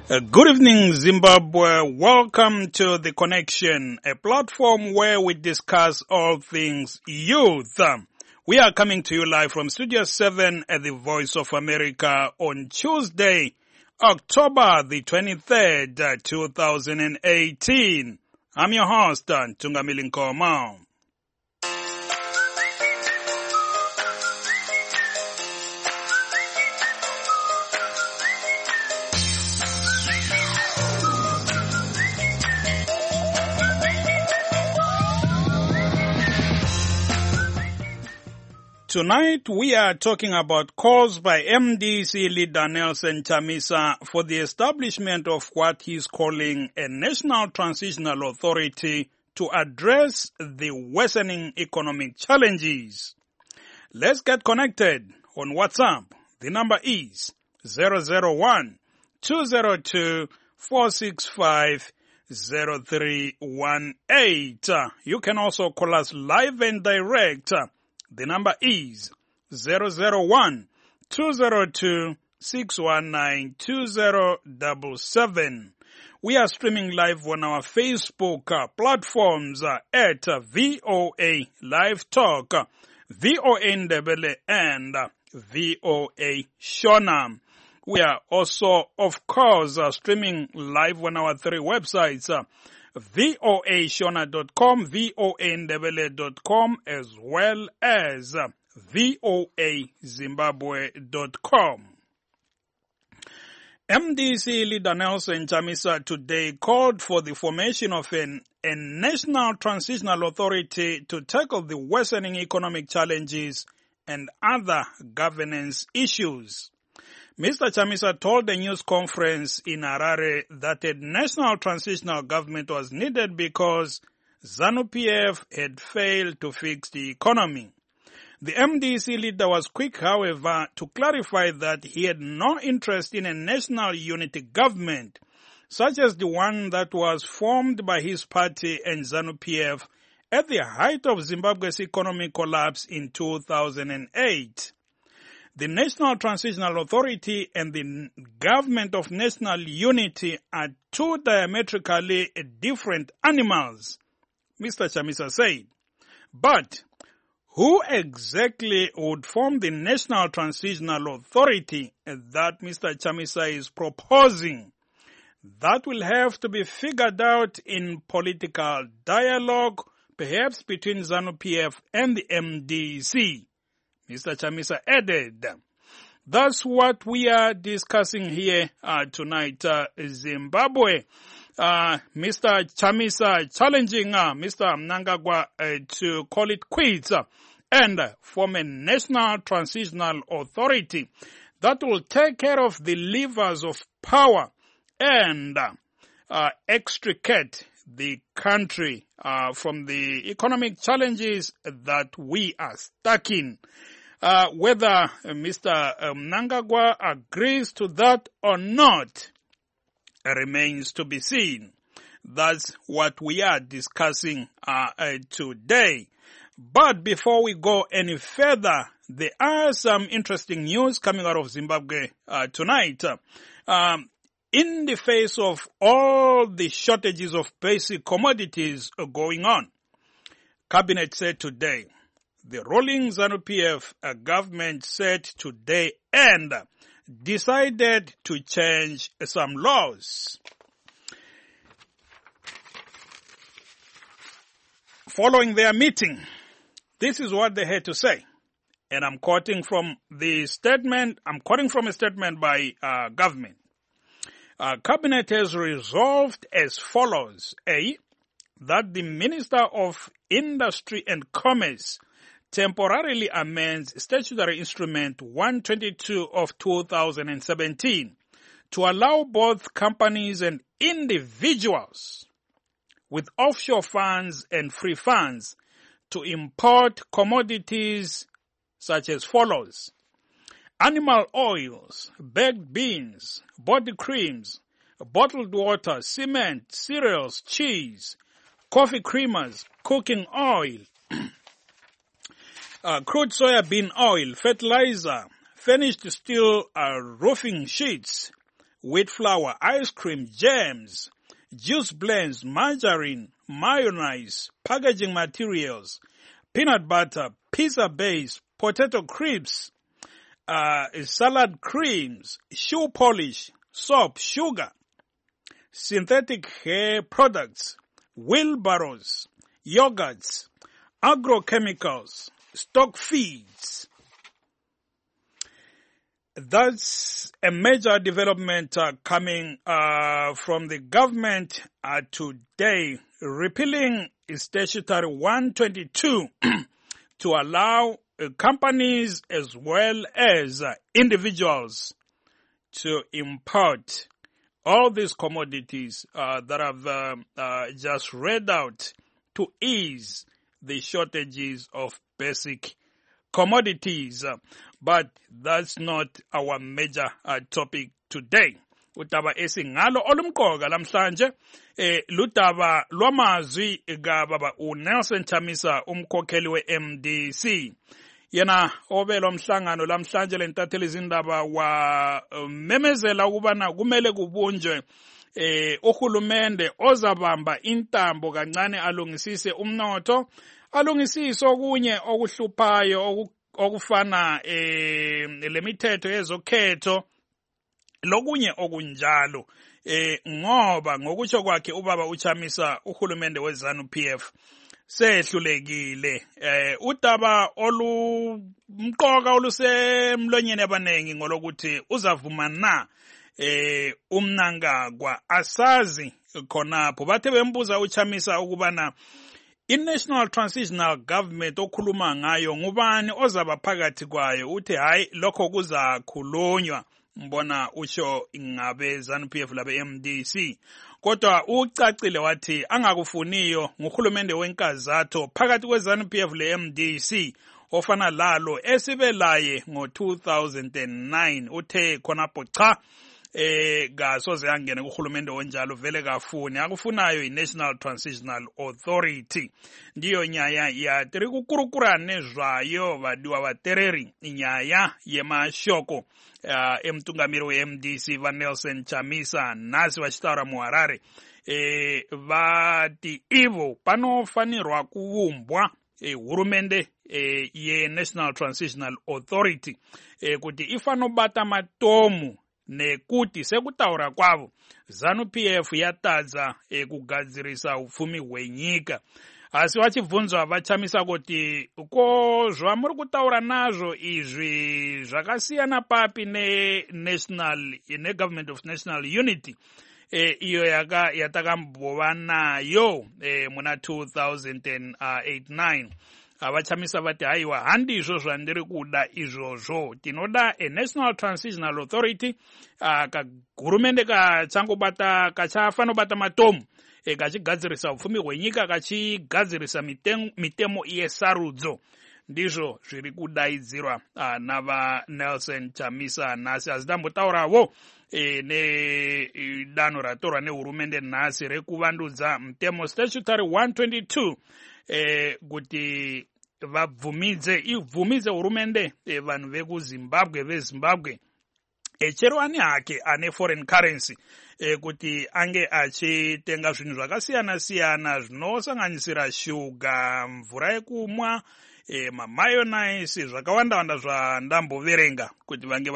Good evening, Zimbabwe. Welcome to The Connection, a platform where we discuss all things youth. We are coming to you live from Studio 7 at the Voice of America on Tuesday, October the 23rd, 2018. I'm your host, Tungamili Nkoma. Tonight we are talking about calls by MDC leader Nelson Chamisa for the establishment of what he's calling a National Transitional Authority to address the worsening economic challenges. Let's get connected on WhatsApp. The number is 001-202-465-0318. You can also call us live and direct. The number is 001-202-619-2077. We are streaming live on our Facebook platforms at VOA Live Talk, VOA Ndebele, and VOA Shona. We are also, of course, streaming live on our three websites, voashona.com, voandebele.com, as well as voazimbabwe.com. MDC leader Nelson Chamisa today called for the formation of a National Transitional Authority to tackle the worsening economic challenges and other governance issues. Mr. Chamisa told a news conference in Harare that a national transitional government was needed because ZANU-PF had failed to fix the economy. The MDC leader was quick, however, to clarify that he had no interest in a national unity government, such as the one that was formed by his party and ZANU-PF at the height of Zimbabwe's economic collapse in 2008. The National Transitional Authority and the Government of National Unity are two diametrically different animals, Mr. Chamisa said. But who exactly would form the National Transitional Authority that Mr. Chamisa is proposing? That will have to be figured out in political dialogue, perhaps between ZANU-PF and the MDC. Mr. Chamisa added. That's what we are discussing here tonight, Zimbabwe. Mr. Chamisa challenging Mr. Mnangagwa to call it quits and form a National Transitional Authority that will take care of the levers of power and extricate the country from the economic challenges that we are stuck in. Whether Mr. Mnangagwa agrees to that or not remains to be seen. That's what we are discussing today. But before we go any further, there are some interesting news coming out of Zimbabwe tonight. In the face of all the shortages of basic commodities going on, Cabinet said today, the ruling ZANU-PF government said today and decided to change some laws. Following their meeting, this is what they had to say. And I'm quoting from a statement by government. Cabinet has resolved as follows. A, that the Minister of Industry and Commerce temporarily amends Statutory Instrument 122 of 2017 to allow both companies and individuals with offshore funds and free funds to import commodities such as follows: animal oils, baked beans, body creams, bottled water, cement, cereals, cheese, coffee creamers, cooking oil, crude soybean oil, fertilizer, finished steel roofing sheets, wheat flour, ice cream, jams, juice blends, margarine, mayonnaise, packaging materials, peanut butter, pizza base, potato crisps, salad creams, shoe polish, soap, sugar, synthetic hair products, wheelbarrows, yogurts, agrochemicals, stock feeds. That's a major development coming from the government today, repealing Statutory 122 to allow companies as well as individuals to import all these commodities that I've just read out to ease the shortages of basic commodities. But that's not our major topic today. Udaba esingalo olumqoka lamhlanje ludaba lwamazwi kababa uNelson Chamisa umkhokheli weMDC. Yena obelwa umhlangano lamhlanje lentatheli izindaba wa memezela ukubana kumele kubunjwe uhulumende ozabamba intambo kancane alungisise umnotho, alungisise okunye okuhluphayo okufana lemithetho yezokhetho lokunye okunjalo ngoba ngokutsho kwakhe ubaba uChamisa uhulumende weZANU-PF sehlulekile udaba olumqoka olusemlonyeni abanengi ngolokuthi uzavuma na umnangagwa asazi khonapho bathe bembuza uChamisa ukubana i-National Transitional Government okhuluma ngayo ngubani ozaba phakathi kwayo uthi hayi lokho kuzakhulunywa mbona utsho ingabe ZANU-PF labe MDC kodwa ucacile wathi angakufuniyo nguhulumende wenkazatho phakathi kweZANU-PF le-MDC ofana lalo esibelaye ngo-2009 uthe khonapho cha kasoze angene kuhulumende onjalo vele kafuni akufunayo i-National Transitional Authority ndiyo nyaya ya tiri kukurukurane zvayo vadiwa vatereri nyaya yemashoko emtungamiri weMDC vaNelson Chamisa nasi vachitaura muHarare vati ivo panofanirwa kuumbwa hurumende ye-National Transitional Authority kuti ifanobata matomu nekuti sekutaura kwavo ZANU-PF yatadza kugadzirisa upfumi hwenyika asi vachibvunzwa vaChamisa kuti ko zvamuri kutaura nazvo izvi zvakasiyana papi ne-Government of National Unity iyo yatakambova nayo muna 2008-9 avachamisa vati haiwa handizvo zvandiri kuda izvozvo tinoda a-National Transitional Authority kahurumende kachafanobata matomu kachigadzirisa upfumi hwenyika kachigadzirisa mitemo yesarudzo ndizvo zviri kudaidzirwa navaNelson Chamisa nhasi asi tambotaurawo nedanho ratorwa nehurumende nhasi rekuvandudza mutemo Statutory 122 kuti ivhumidze hurumende vanhu vezimbabwe chero ani hake ane foreign currency kuti ange achitenga zvinhu zvakasiyana-siyana zvinosanganisira shuga, mvura yekumwa, mamayonnaise, zvakawanda zvandamboverenga kuti vange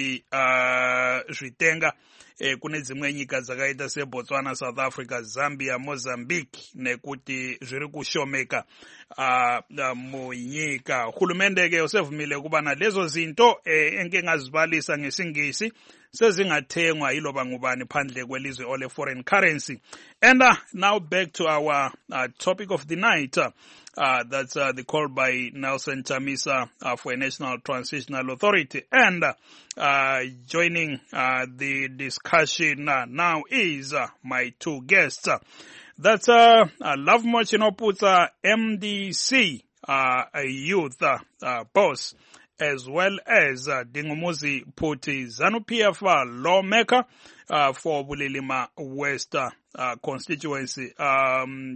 vachizvitenga kune dzimwe nyika dzakaita seBotswana, South Africa, Zambia, Mozambique nekuti zviri kushomeka munyika. Hurumende ke usevumile kubana lezo zinto engingazibalisa ngesingisi sezingathengwa yiloba ngubani phandle kwelizwe ole foreign currency. And now back to our topic of the night. That's the call by Nelson Chamisa for a National Transitional Authority. And joining the discussion now is my two guests. That's Lovemore Chinoputsa, MDC youth boss, as well as Dingumuzi Puti, ZANU-PF lawmaker for Bulilima West constituency.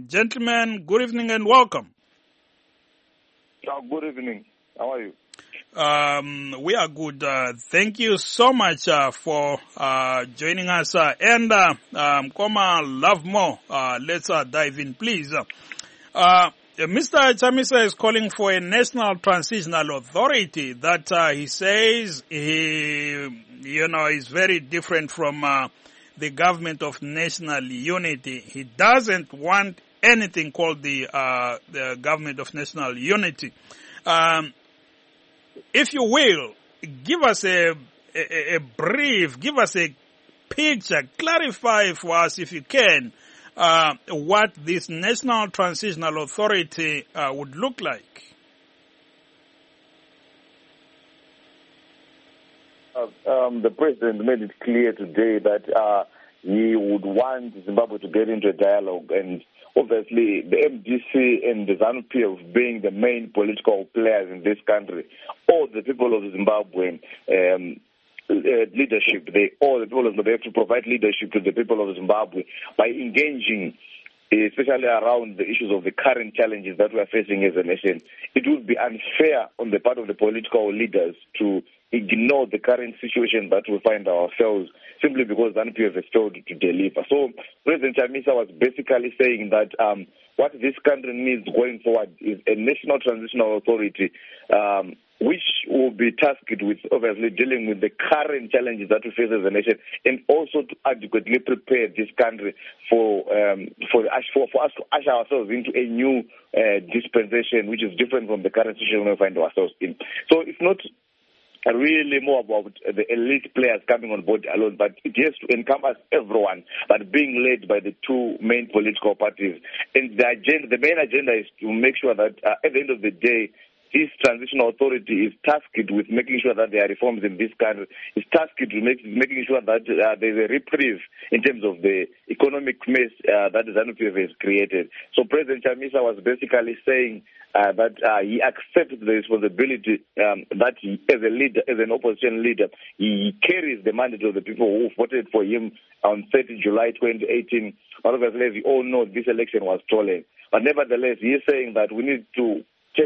Gentlemen, good evening and welcome. Good evening. How are you? We are good. Thank you so much for joining us. Koma Love More, let's dive in, please. Mr. Chamisa is calling for a national transitional authority that he says is very different from the government of national unity. He doesn't want anything called the government of national unity. If you will, give us a brief, give us a picture, clarify for us if you can, what this National Transitional Authority would look like. The president made it clear today that he would want Zimbabwe to get into a dialogue, and obviously the MDC and the ZANU-PF being the main political players in this country, all the people of Zimbabwe leadership, they have to provide leadership to the people of Zimbabwe by engaging, especially around the issues of the current challenges that we are facing as a nation. It would be unfair on the part of the political leaders to ignore the current situation that we find ourselves simply because ZANU-PF has failed to deliver. So President Chamisa was basically saying that what this country needs going forward is a national transitional authority which will be tasked with obviously dealing with the current challenges that we face as a nation, and also to adequately prepare this country for us to usher ourselves into a new dispensation which is different from the current situation we find ourselves in. So it's not really more about the elite players coming on board alone, but it has to encompass everyone, but being led by the two main political parties. And the main agenda is to make sure that at the end of the day, this transitional authority is tasked with making sure that there are reforms in this country. It's tasked with making sure that there's a reprieve in terms of the economic mess that ZANU-PF has created. So President Chamisa was basically saying that he accepts the responsibility that he, as a leader, as an opposition leader, he carries the mandate of the people who voted for him on 30 July 2018. But obviously, as you all know, this election was stolen. But nevertheless, he is saying that we need to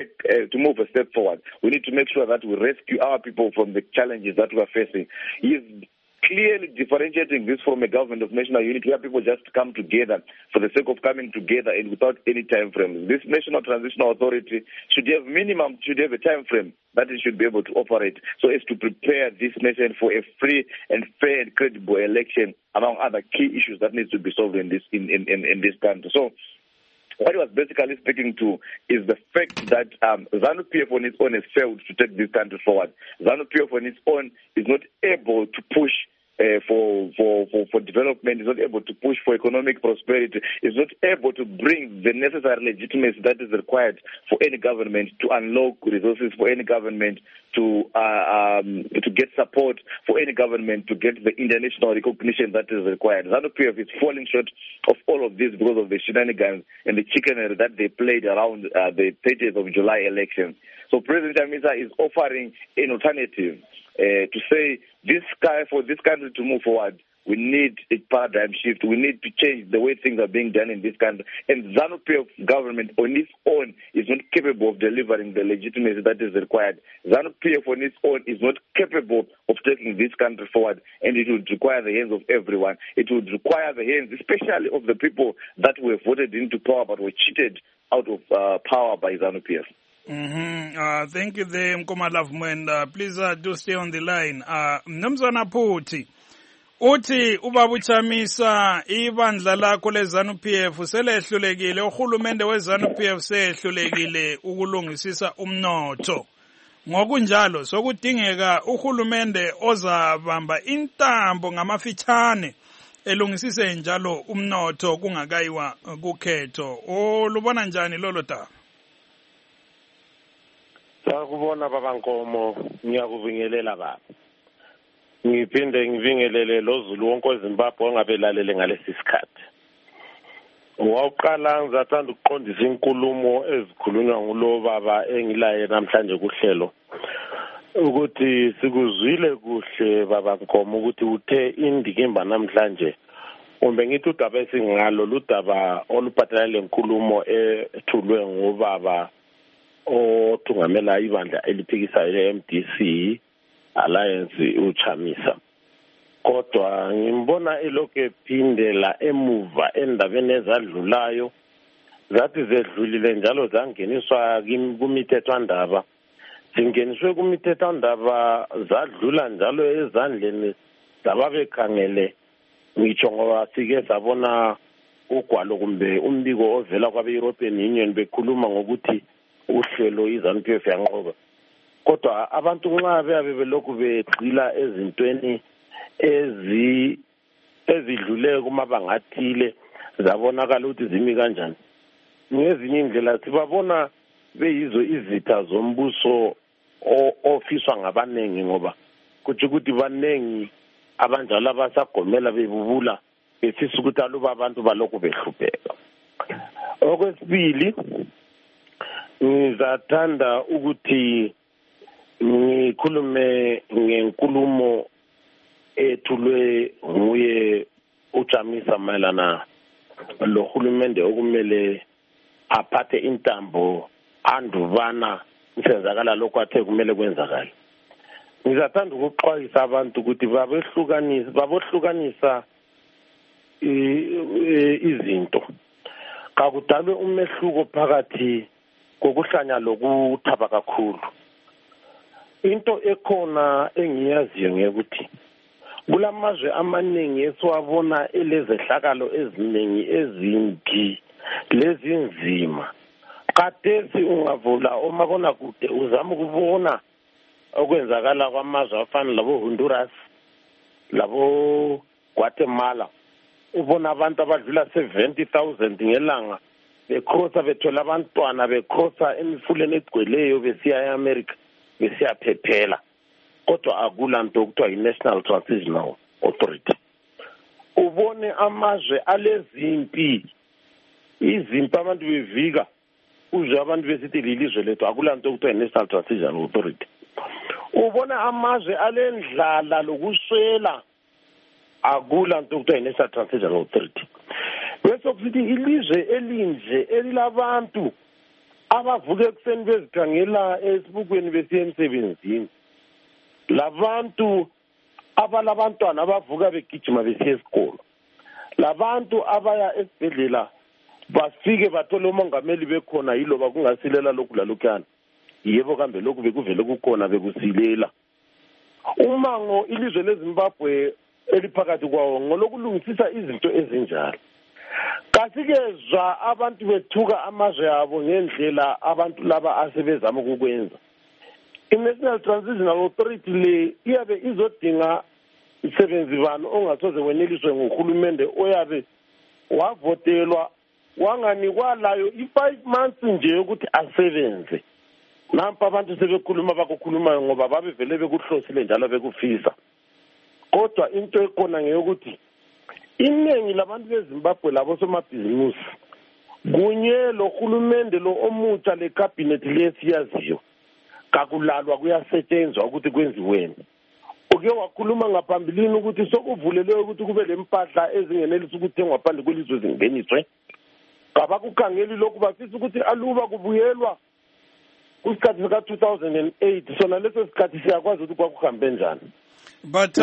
move a step forward. We need to make sure that we rescue our people from the challenges that we are facing. He is clearly differentiating this from a government of national unity where people just come together for the sake of coming together and without any time frame. This National Transitional Authority should have a time frame that it should be able to operate so as to prepare this nation for a free and fair and credible election, among other key issues that needs to be solved in this country. So what he was basically speaking to is the fact that ZANU-PF on its own has failed to take this country forward. ZANU-PF on its own is not able to push for development, is not able to push for economic prosperity, is not able to bring the necessary legitimacy that is required for any government to unlock resources, for any government to get support, for any government to get the international recognition that is required. ZANU-PF is falling short of all of this because of the shenanigans and the chicanery that they played around the 30th of July elections. So President Chamisa is offering an alternative to say for this country to move forward, we need a paradigm shift. We need to change the way things are being done in this country. And ZANU-PF government on its own is not capable of delivering the legitimacy that is required. ZANU-PF on its own is not capable of taking this country forward, and it would require the hands of everyone. It would require the hands, especially of the people that were voted into power but were cheated out of power by ZANU-PF. Thank you there, Mkoma Lavumwenda. Please do stay on the line. Mnumzana Phuthi, uthi ubaba Chamisa ibandla lakho leZANU-PF selehlulekile, uhulumende weZANU-PF sehlulekile ukulungisisa umnotho. Ngokunjalo sokudingeka uhulumende ozabamba intambo ngamafitshane elungisise njalo umnotho kungakayiwa kukhetho. Olubona njani lolo daba? Sakubona baba Nkomo, ngiyakubingelela baba. Ngiphinde ngivingelele loZulu wonke weZimbabwe ongabelalele ngalesi sikhathi. Wawuqala ngizathanda ukuqondisa inkulumo ezikhulunywa ngulo baba engilaye namhlanje kuhlelo. Ukuthi sikuzwile kuhle baba Nkomo ukuthi uthe indikimba namhlanje. Kumbe ngithi udaba esingalo ludaba oluphathelane lenkulumo ethulwe ngobaba othungamela ibandla eliphikisayo le-MDC Alliance uChamisa. Kodwa ngimbona elokhu ephindela emuva endabeni ezadlulayo zathi zedlulile njalo zangeniswa kumithethwandaba. Zingeniswe kumithethwandaba zadlula njalo ezandleni zababekhangele ngitsho ngoba sike sabona ugwalo kumbe umbiko ovela kwabe-European Union bekhuluma ngokuthi uhlelo iZANU-PF yanqoba. Kodwa abantu nxa beyabe belokhu begxila ezintweni ezidlule kumabanga athile zabonakala ukuthi zimi kanjani, ngezinye indlela sibabona beyizo izitha zombuso ofiswa ngabanengi, ngoba kuthi ukuthi banengi abanjalo abasagomela bebubula befisa ukuthi aluba abantu balokhu behlupheka. Okwesibili, ngizathanda ukuthi ngikhulume ngenkulumo ethulwe nguye uChamisa mayelana lohulumende okumele aphathe intambo andubana isenzakala lokho athe kumele kwenzakala. Ngizathanda ukuxwayisa abantu ukuthi babohlukanisa izinto. Kakudalwe umehluko phakathi kokuhlanya lokuthaba kakhulu. Into ekhona engiyaziyo ngekuthi kulamazwe amaningi esiwabona elezehlakalo eziningi ezimbi lezinzima. Khathesi ungavula omabonakude uzama ukubona okwenzakala kwamazwe afana labo Honduras, labo Guatemala. Ubona abantu abadlula 70,000 ngelanga bekrosa bethola abantwana bekrosa emifuleni egcweleyo besiya eAmerica besiyaphephela. Kodwa akula nto okuthiwa yi-National Transitional Authority. Ubone amazwe alezimpi, izimpi abantu bevika uzwe abantu besithi lilizwe lethu, akula nto okuthiwa yi-National Transitional Authority. Ubone amazwe alendlala lokuswela, akula nto okuthiwa yi-National Transitional Authority. Bese kusithi ilizwe elinje elilabantu abavuka ekuseni bezikhangela esibukweni besiya emsebenzini, labantu abalabantwana abavuka begijima besiya esikolo, labantu abaya esibhedlela bafike bathole umongameli bekhona yiloba kungasilela lokhu lalokhana. Yebo kambe lokhu bekuvele kukhona bekusilela. Umango ilizwe leZimbabwe eliphakathi kwawo ngolokulungisisa izinto ezinjalo. Kasikezwa abantu bethuka amazwe abo ngendlela abantu laba asebezama ukukwenza. I-National Transitional Authority le iyabe izodinga isebenzi bani ongasoze weneliswe nguhulumende oyabe wavotelwa wanganikwa layo i5 months nje ukuthi asebenze. Nampa abantu sebekhuluma bakukhulumayo ngoba babevele bekuhlosile njalo bekufisa. Kodwa into ekhona ngeyokuthi iningi labantu beZimbabwe labo somabhizimusi kunye lo hulumende lo omutsha le cabinet lesiyaziyo kakulalwa kuyasetshenzwa ukuthi kwenziweni. Uke wakhuluma ngaphambilini ukuthi sokuvulelwe ukuthi kube lempahla ezingenelisa ukuthengwa phandle kwelizwe zingeniswe. Kabakukhangeli lokhu bafisa ukuthi aluba kubuyelwa kusikhathi sika 2008 sona leso sikhathi siyakwazi ukuthi kwakuhambe njani. But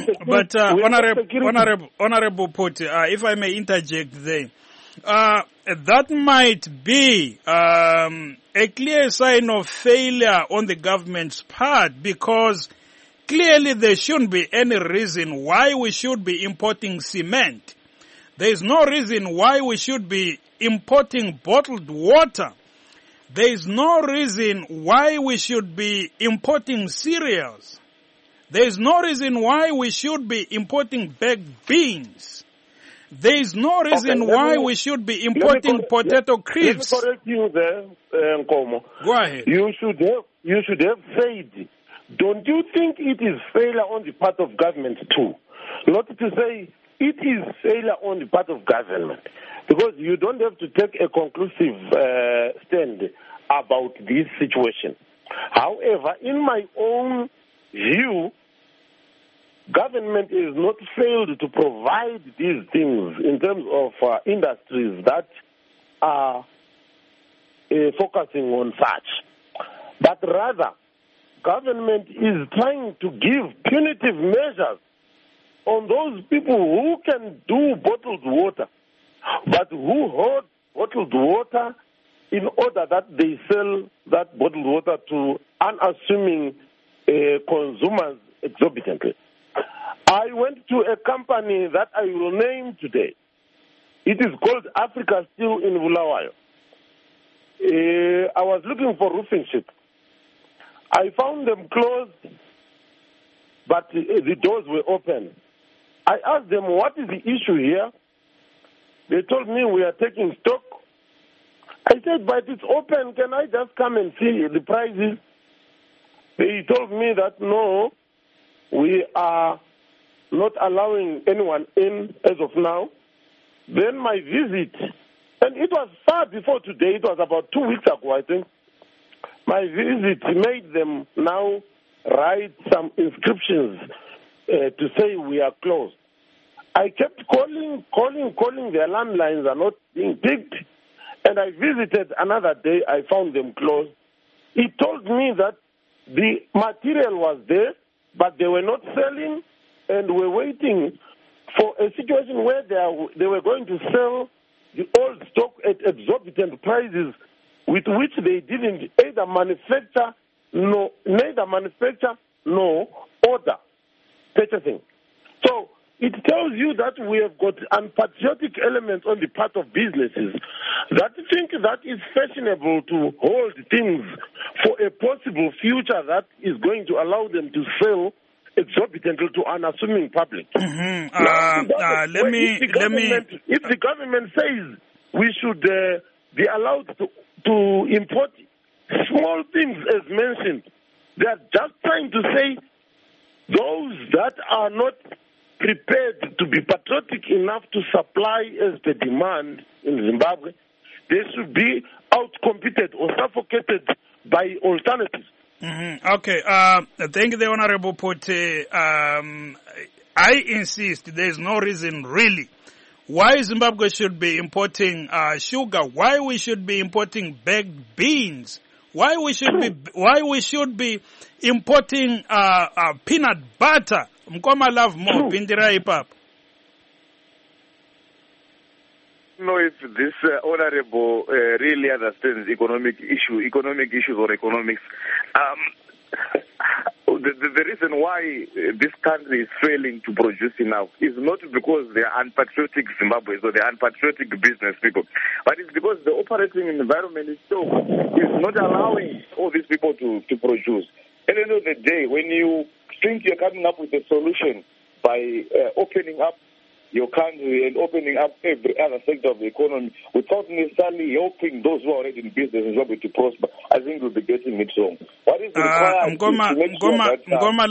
Honorable Put, if I may interject there, that might be a clear sign of failure on the government's part, because clearly there shouldn't be any reason why we should be importing cement. There is no reason why we should be importing bottled water. There is no reason why we should be importing cereals. There is no reason why we should be importing baked beans. There is no reason why we should be importing potato crisps. Let me correct you there, Nkomo. Go ahead. You should have said, don't you think it is failure on the part of government too? Not to say it is failure on the part of government, because you don't have to take a conclusive stand about this situation. However, in my own view, government is not failed to provide these things in terms of industries that are focusing on such. but rather government is trying to give punitive measures on those people who can do bottled water, but who hold bottled water in order that they sell that bottled water to unassuming consumers exorbitantly. I went to a company that I will name today. It is called Africa Steel in Bulawayo. I was looking for roofing sheets. I found them closed, but the doors were open. I asked them, what is the issue here? They told me, we are taking stock. I said, but it's open. Can I just come and see the prices? They told me that, no, we are not allowing anyone in as of now. Then my visit, and it was far before today, it was about 2 weeks ago, I think. My visit made them now write some inscriptions to say we are closed. I kept calling. The alarm lines are not being picked. And I visited another day. I found them closed. He told me that the material was there, but they were not selling and were waiting for a situation where they were going to sell the old stock at exorbitant prices with which they didn't neither manufacture nor order purchasing. So it tells you that we have got unpatriotic elements on the part of businesses that think that it's fashionable to hold things for a possible future that is going to allow them to sell exorbitantly to unassuming public. Mm-hmm. If the government says we should be allowed to import small things as mentioned, they are just trying to say those that are not prepared to be patriotic enough to supply as the demand in Zimbabwe, they should be outcompeted or suffocated by alternatives. Mm-hmm. Okay. Thank you, the Honorable Pote. I insist there is no reason really why Zimbabwe should be importing sugar, why we should be importing baked beans, why we should be importing peanut butter. Mkoma love more. Pindira hip-hop. Know if this honorable really understands economic issues or economics. The reason why this country is failing to produce enough is not because they are unpatriotic Zimbabweans or they are unpatriotic business people, but it's because the operating environment itself is not allowing all these people to produce. At the end of the day, when you think you're coming up with a solution by opening up your country and opening up every other sector of the economy without necessarily helping those who are already in business and job to prosper, I think we'll be getting it wrong. What is required to make sure that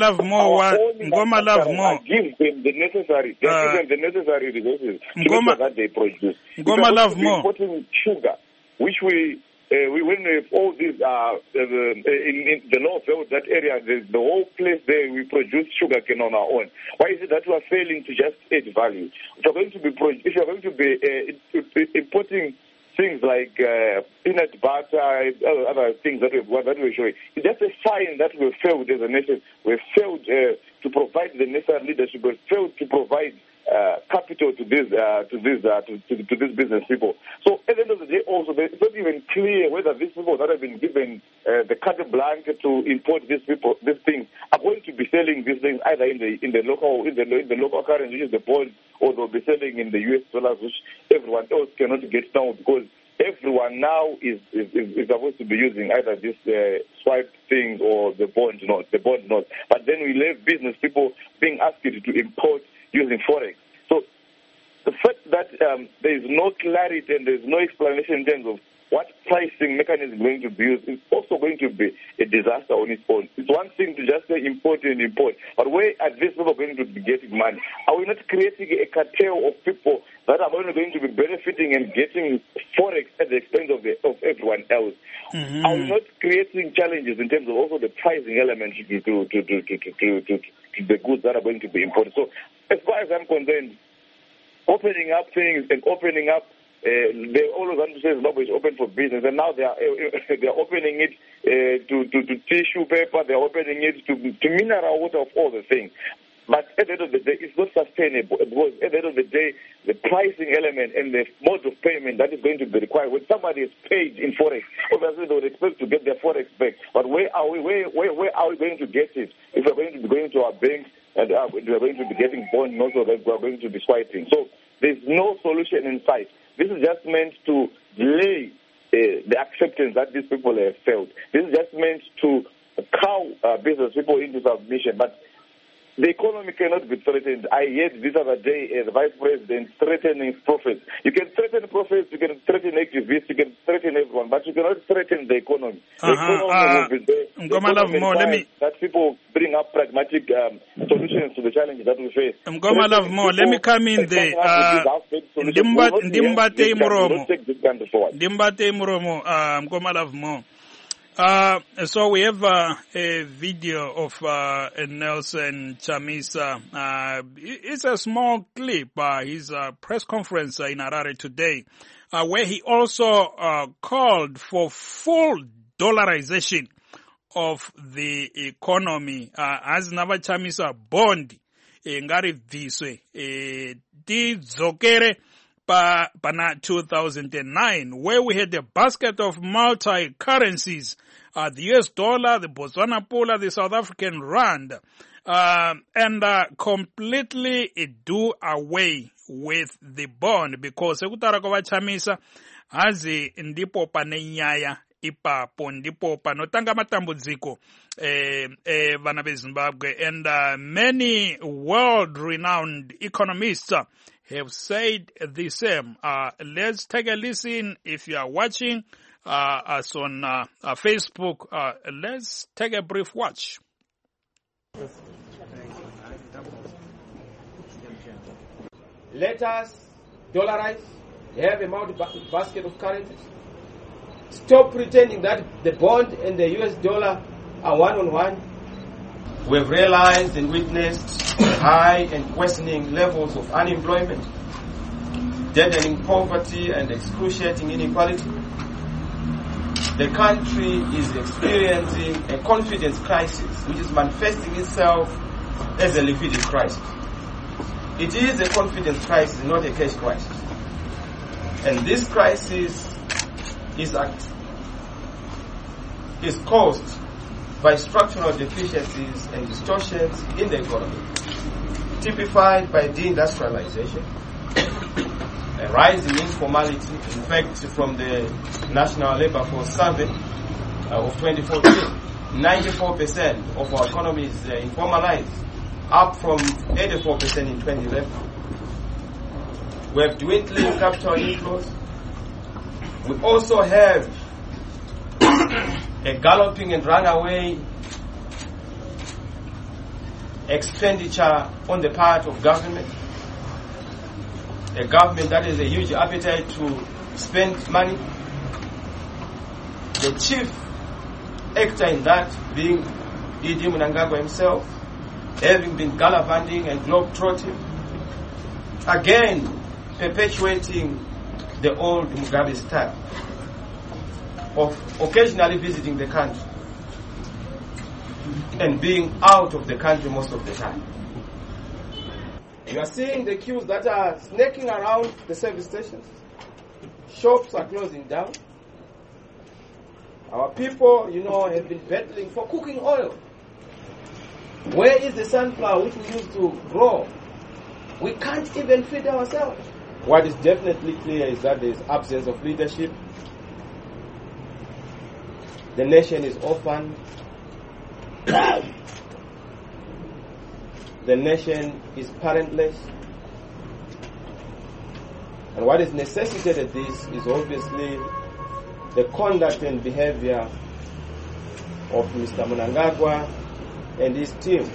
Ngoma love more. Give them the necessary, give them the necessary resources to make sure that they produce. Ngoma love more. Importing sugar, which we when we have all these in the law of that area, the whole place there, we produce sugar cane on our own. Why is it that we are failing to just add value? If you are going to be importing things like peanut butter, other things that we're showing, it's just a sign that we've failed as a nation. We've failed to provide the necessary leadership. We've failed to provide capital to these business people. So at the end of the day, also it's not even clear whether these people that have been given the carte blanche to import these things are going to be selling these things either in the local currency, which is the bond, or they'll be selling in the US dollars, which everyone else cannot get now because everyone now is supposed to be using either this swipe thing or the bond note. But then we leave business people being asked to import using forex. So the fact that there is no clarity and there is no explanation in terms of what pricing mechanism is going to be used is also going to be a disaster on its own. It's one thing to just say import, but where are these people going to be getting money? Are we not creating a cartel of people that are only going to be benefiting and getting forex at the expense of everyone else? Mm-hmm. Are we not creating challenges in terms of also the pricing element to the goods that are going to be imported? So as far as I'm concerned, opening up things and opening up they always want to say Zimbabwe is open for business, and now they are opening it to tissue paper, they are opening it to mineral water, of all the things. But at the end of the day, it's not sustainable, because at the end of the day, the pricing element and the mode of payment that is going to be required, when somebody is paid in Forex, obviously they would expect to get their Forex back. But where are we going to get it? If we're going to be going to our banks and we're going to be getting bonds, and also that we're going to be swiping. So there's no solution in sight. This is just meant to delay the acceptance that these people have felt. This is just meant to cow business people into submission. But the economy cannot be threatened. I heard this other day the Vice President threatening prophets. You can threaten prophets, you can threaten activists, you can threaten everyone, but you cannot threaten the economy. The economy will be there. That people bring up pragmatic solutions to the challenges that we face. Let me come in there. So we have a video of Nelson Chamisa. It's a small clip, his press conference in Harare today, where he also called for full dollarization of the economy. As Nava Chamisa bond, ngari viswe, dzokere pana 2009, where we had a basket of multi-currencies, the US dollar, the Botswana pula, the South African rand, and completely do away with the bond, because sekutara kwa Chamisa hazi ndipo pane nyaya ipapo, ndipo panotanga matambudziko vana beZimbabwe, and many world-renowned economists have said the same. Let's take a listen. If you are watching us on Facebook, let's take a brief watch. Let us dollarize, have a multi-basket of currencies. Stop pretending that the bond and the US dollar are one-on-one. We have realized and witnessed high and worsening levels of unemployment, deadening poverty and excruciating inequality. The country is experiencing a confidence crisis, which is manifesting itself as a liquidity crisis. It is a confidence crisis, not a cash crisis. And this crisis is caused by structural deficiencies and distortions in the economy, typified by deindustrialization, a rise in informality. In fact, from the National Labour Force Survey of 2014, 94% of our economy is informalized, up from 84% in 2011. We have dwindling capital inflows. We also have a galloping and runaway expenditure on the part of government. A government that has a huge appetite to spend money. The chief actor in that being E.D. Mnangagwa himself, having been gallivanting and globe-trotting, again perpetuating the old Mugabe style of occasionally visiting the country and being out of the country most of the time. You are seeing the queues that are snaking around the service stations. Shops are closing down. Our people, have been battling for cooking oil. Where is the sunflower which we used to grow? We can't even feed ourselves. What is definitely clear is that there is absence of leadership. The nation is orphaned. The nation is parentless. And what is necessitated this is obviously the conduct and behavior of Mr. Mnangagwa and his team.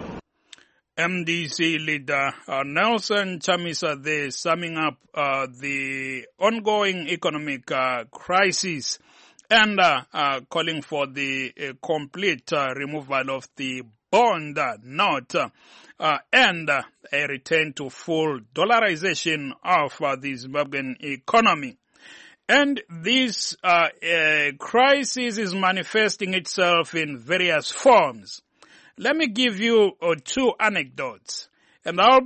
MDC leader Nelson Chamisa there summing up the ongoing economic crisis and calling for the complete removal of the bond note and a return to full dollarization of the Zimbabwean economy. And this crisis is manifesting itself in various forms. Let me give you 2 anecdotes, and I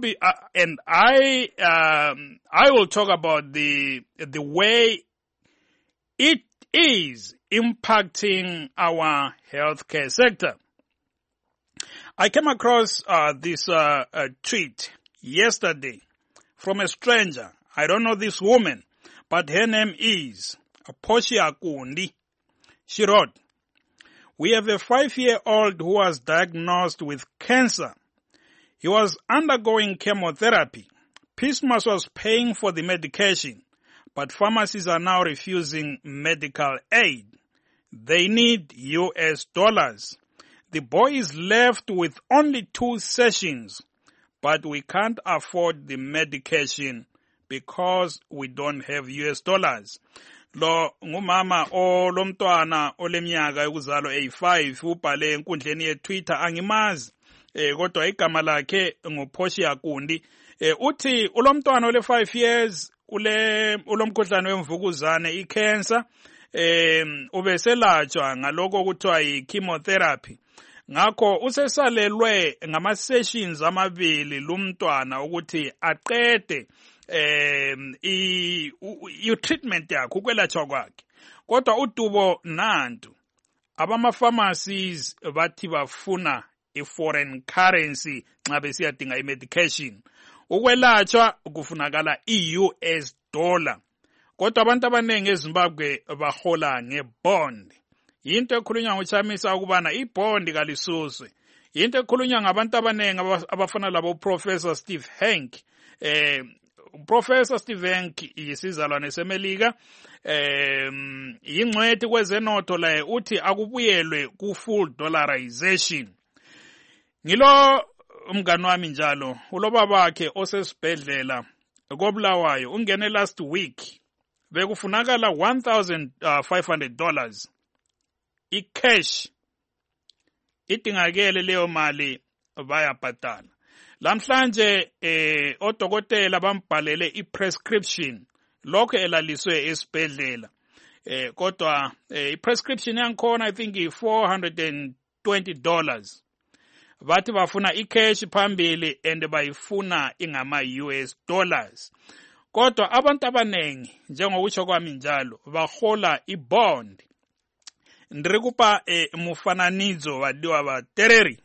will talk about the way it is impacting our healthcare sector. I came across this tweet yesterday from a stranger. I don't know this woman, but her name is Portia Kundi. She wrote, "We have a 5-year-old who was diagnosed with cancer. He was undergoing chemotherapy. Pismas was paying for the medication, but pharmacies are now refusing medical aid. They need US dollars. The boy is left with only 2 sessions, but we can't afford the medication because we don't have US dollars." Lo ngumama olomntwana oleminyaka yokuzalwa 85 ubhale enkundleni yeTwitter, angimazi kodwa igama lakhe nguPortia Kundi. Uthi ulomntwana ole 5 years ulomkhuhlane wemvukuzane icancer, ubeselatshwa ngaloko kuthiwa yi-chemotherapy. Ngakho usesalelwe ngama-sessions amabili lumntwana ukuthi aqede i-treatment yakhe, ukwelatshwa kwakhe. Kodwa udubo nantu, abama-pharmacies bathi bafuna i-foreign currency nxa besiyadinga i-medication. Ukwelatshwa kufunakala i-US dollar. Kodwa abantu abanengi eZimbabwe bahola ngebond. Yinto ekhulunywa ngoChamisa ukubana ibond kalisuswe. Yinto ekhulunywa ngabantu abanengi abafana labo Professor Steve Hank. Professor Steve Hank yisizalwane seMelika. Yingcwethi kwezenotho laye uthi akubuyelwe ku-full dollarization. Ngilo umngani wami njalo ulobabakhe osesibhedlela koBulawayo ungene last week. Bekufunakala $1,500 i-cash. Idingakele leyo mali bayabhadala. Lamhlanje odokotela bambhalele i-prescription lokho elaliswe esibhedlela. Kodwa i-prescription yankhona I think $420. Bathi bafuna i-cash phambili and bayifuna ingama US dollars. Kodwa abantu abanengi njengokutsho kwami njalo bahola i-bond. Ndirikupa mufananidzo wadiwa vatereri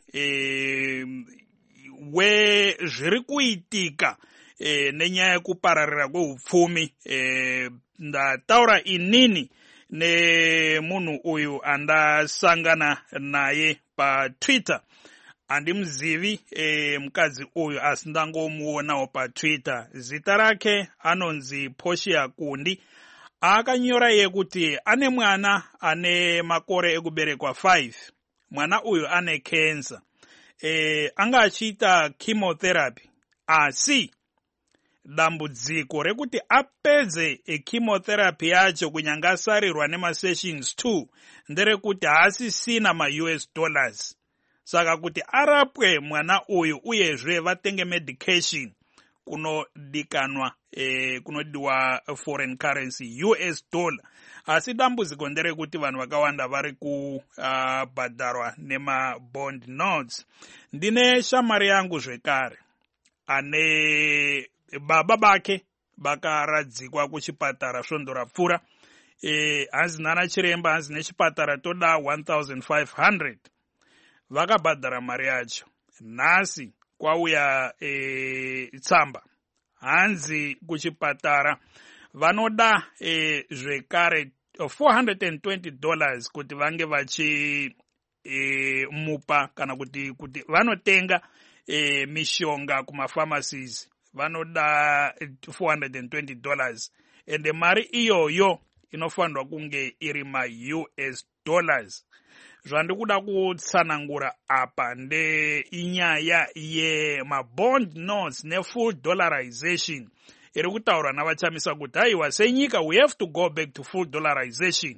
we zviri kuitika nenyaya yekupararira kweupfumi. Ndataura inini nemunhu uyu andasangana naye paTwitter. Andimuzivi mukadzi uyu asi ndangomuonawo paTwitter. Zita rake anonzi Portia Kundi. Akanyora yekuti ane mwana ane makore ekuberekwa 5. Mwana uyu ane cancer. Anga achita chemotherapy. Asi dambudziko rekuti apedze chemotherapy yacho kunyangasarirwa nema-sessions 2 nderekuti haasisina ma-US dollars. Saka kuti arapwe mwana uyu uyezve vatenge medication kunodikanwa kunodiwa foreign currency US dollar. Asi dambudziko nderekuti vanhu vakawanda vari kubhadharwa nema bond notes. Ndine shamari yangu zvekare ane baba bake bakaradzikwa kuchipatara svondo rapfuura. Hanzi nana chiremba hanzi nechipatara toda 1,500. Vakabhadhara mari yacho. Nhasi kwauya tsamba hanzi kuchipatara vanoda zvekare $420 kuti vange vachi mupa kana kuti vanotenga mishonga kumapharmacies. Vanoda $420 and mari iyoyo inofanirwa kunge iri ma-US dollars. Zvandikuda kutsanangura apa nde inyaya yema-bond notes ne-full dollarization. Iri kutaura navachamisa kuti haiwa senyika we have to go back to full dollarization.